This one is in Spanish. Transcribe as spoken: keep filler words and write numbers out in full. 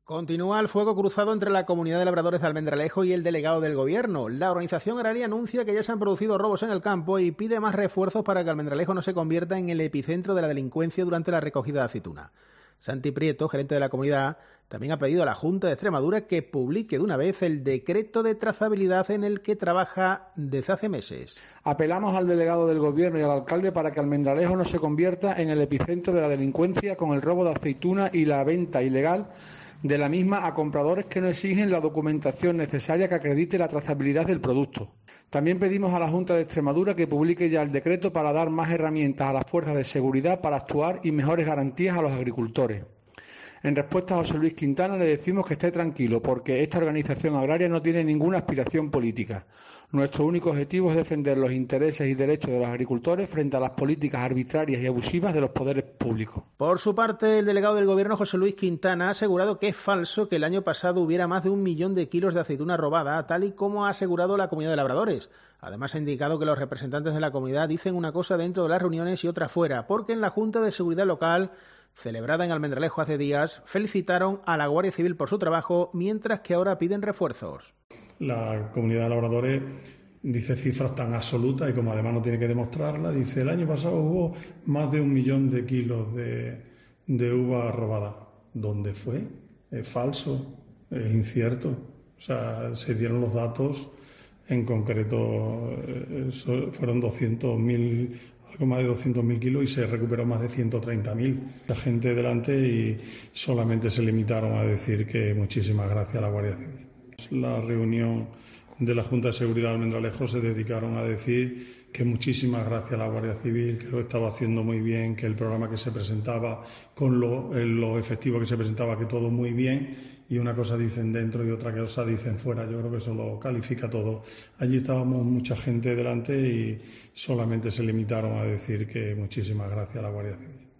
Continúa el fuego cruzado entre la comunidad de labradores de Almendralejo y el delegado del Gobierno. La organización agraria anuncia que ya se han producido robos en el campo y pide más refuerzos para que Almendralejo no se convierta en el epicentro de la delincuencia durante la recogida de aceituna. Santi Prieto, gerente de la comunidad, también ha pedido a la Junta de Extremadura que publique de una vez el decreto de trazabilidad en el que trabaja desde hace meses. Apelamos al delegado del Gobierno y al alcalde para que Almendralejo no se convierta en el epicentro de la delincuencia con el robo de aceituna y la venta ilegal de la misma a compradores que no exigen la documentación necesaria que acredite la trazabilidad del producto. También pedimos a la Junta de Extremadura que publique ya el decreto para dar más herramientas a las fuerzas de seguridad para actuar y mejores garantías a los agricultores. En respuesta a José Luis Quintana le decimos que esté tranquilo porque esta organización agraria no tiene ninguna aspiración política. Nuestro único objetivo es defender los intereses y derechos de los agricultores frente a las políticas arbitrarias y abusivas de los poderes públicos. Por su parte, el delegado del Gobierno, José Luis Quintana, ha asegurado que es falso que el año pasado hubiera más de un millón de kilos de aceituna robada, tal y como ha asegurado la comunidad de labradores. Además, ha indicado que los representantes de la comunidad dicen una cosa dentro de las reuniones y otra fuera, porque en la Junta de Seguridad Local, celebrada en Almendralejo hace días, felicitaron a la Guardia Civil por su trabajo, mientras que ahora piden refuerzos. La comunidad de labradores dice cifras tan absolutas y como además no tiene que demostrarlas, dice el año pasado hubo más de un millón de kilos de, de uva robada. ¿Dónde fue? Es falso, es incierto. O sea, se dieron los datos, en concreto eso, fueron doscientos mil, algo más de doscientos mil kilos y se recuperó más de ciento treinta mil. La gente delante y solamente se limitaron a decir que muchísimas gracias a la Guardia Civil. La reunión de la Junta de Seguridad de Almendralejo se dedicaron a decir que muchísimas gracias a la Guardia Civil, que lo estaba haciendo muy bien, que el programa que se presentaba, con lo, lo efectivo que se presentaba, que todo muy bien, y una cosa dicen dentro y otra cosa dicen fuera. Yo creo que eso lo califica todo. Allí estábamos mucha gente delante y solamente se limitaron a decir que muchísimas gracias a la Guardia Civil.